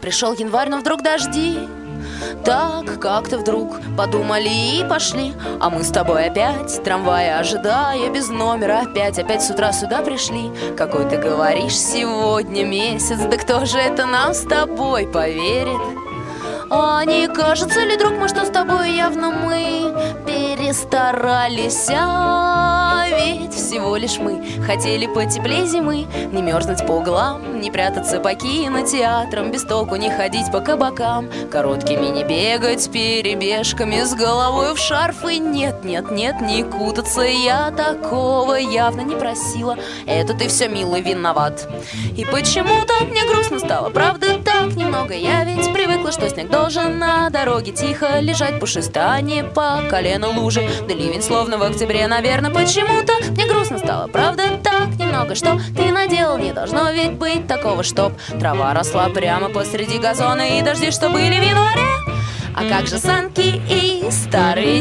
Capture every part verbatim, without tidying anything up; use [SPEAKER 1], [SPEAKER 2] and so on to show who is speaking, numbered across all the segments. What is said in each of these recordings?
[SPEAKER 1] Пришел январь, но вдруг дожди. Так как-то вдруг подумали и пошли. А мы с тобой опять, трамвая ожидая, без номера опять, опять с утра сюда пришли. Какой ты говоришь, сегодня месяц, да кто же это нам с тобой поверит? А не кажется ли, друг мой, что с тобой явно мы перестарались? А ведь всего лишь мы хотели потеплее зимы, не мерзнуть по углам, не прятаться по кинотеатрам, без толку не ходить по кабакам, короткими не бегать перебежками, с головой в шарфы. Нет, нет, нет, не кутаться, я такого явно не просила. Это ты все, милый, виноват. И почему-то мне грустно стало, правда, так немного. Я ведь привыкла, что снег должен на дороге тихо лежать пушисто, а не по колено лужи. Да ливень словно в октябре, наверное. Почему-то мне грустно стало, правда, так немного. Что ты наделал, не должно ведь быть такого, чтоб трава росла прямо посреди газона и дожди, что были в январе. А как же санки и старые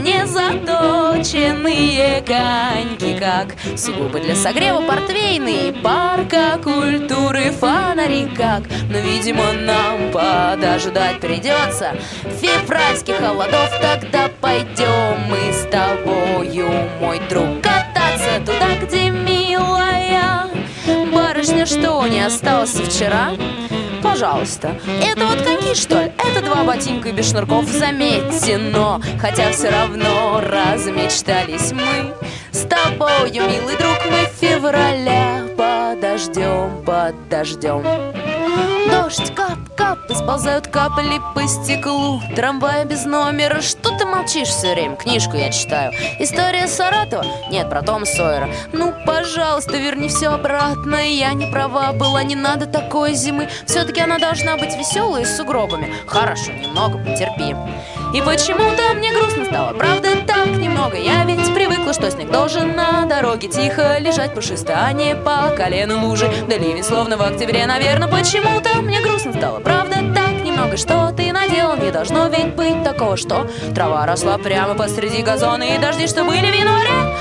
[SPEAKER 1] незаточенные коньки, как сугубо для согрева портвейный парка культуры фонари, как. Но, видимо, нам подождать придется февральских холодов. Тогда пойдем мы с тобою, мой друг, кататься туда, где милая барышня, что не осталось вчера. Пожалуйста, это вот коньки, что ли? Это два ботинка без шнурков, заметьте, но хотя все равно размечтались мы с тобою, милый друг, мы февраля подождем, подождем. Дождь, кап-кап, и сползают капли по стеклу. Трамвай без номера. Что ты молчишь все время? Книжку я читаю. История Саратова? Нет, про Тома Сойера. Ну, пожалуйста, верни все обратно. Я не права была, не надо такой зимы. Все-таки она должна быть веселой и с сугробами. Хорошо, немного потерпи. И почему-то мне грустно стало, правда, так немного. Я ведь привыкла, что снег должен на дороге тихо лежать пушисто, а не по колено лужи. Да ливень словно в октябре, наверное. Почему-то мне грустно стало, правда, так немного. Что ты наделал, не должно ведь быть такого, что трава росла прямо посреди газона и дожди, что были в январе.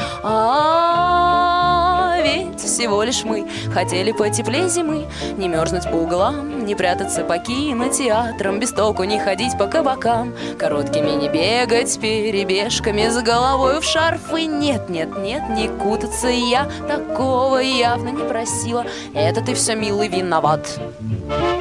[SPEAKER 1] А ведь всего лишь мы хотели потеплее зимы, не мерзнуть по углам, не прятаться по кинотеатрам, без толку не ходить по кабакам, короткими не бегать перебежками, с головой в шарфы. Нет, нет, нет, не кутаться, я такого явно не просила. Это ты все, милый, виноват.